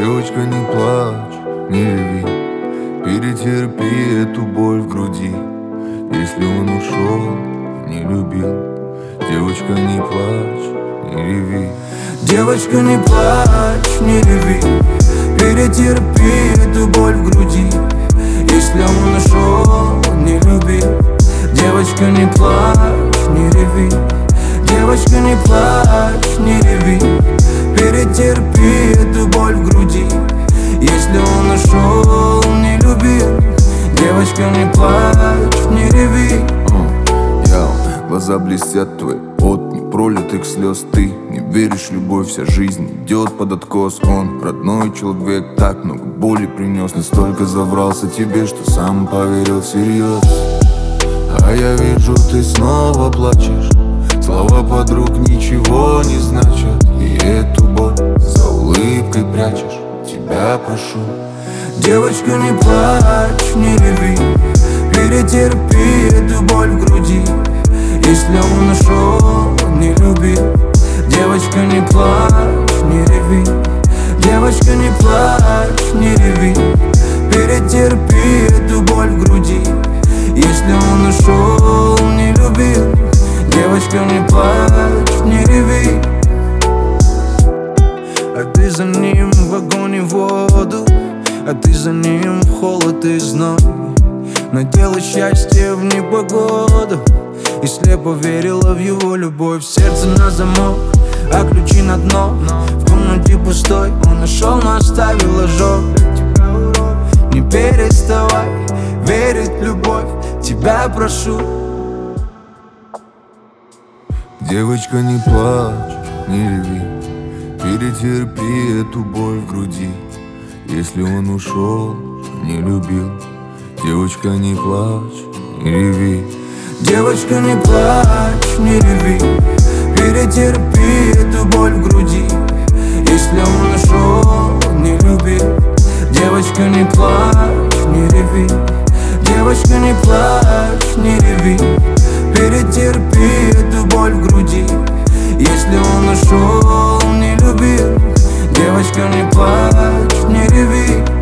Девочка, не плачь, не реви, перетерпи эту боль в груди. Если он ушел, не любил. Девочка, не плачь, не реви. Девочка, не плачь, не реви, перетерпи эту боль в груди. Если он ушел, не любил. Девочка, не плачь, не реви. Девочка, не плачь, не реви, перетерпи эту боль в груди. Если он ушел, не любил. Девочка, не плачь, не реви. Глаза блестят твои от непролитых слез. Ты не веришь в любовь, вся жизнь идет под откос. Он родной человек, так много боли принес. Настолько заврался тебе, что сам поверил всерьез. А я вижу, ты снова плачешь. Слова подруг ничего не значат. И эту боль за улыбкой прячешь. Тебя прошу. Девочка, не плачь, не реви, перетерпи эту боль в груди. Если он ушел, не любил. Девочка, не плачь, не реви. Девочка, не плачь, не реви, перетерпи эту боль в груди. Если он ушел, не любил. Девочка, не плачь, не реви. А ты за ним в огонь и воду, а ты за ним в холод и зной. Надела счастье в непогоду и слепо верила в его любовь. Сердце на замок, а ключи на дно. В комнате пустой, он нашел, но оставил ожог. Не переставай верить в любовь, тебя прошу. Девочка, не плачь, не реви, перетерпи эту боль в груди. Если он ушел, не любил. Девочка, не плачь, не реви. Девочка, не плачь, не реви, перетерпи эту боль в груди. Если он ушел, не любил. Девочка, не плачь, не реви. Девочка, не плачь, не реви, перетерпи эту боль в груди. Если он ушел, не любил. Девочка, не плачь, не реви.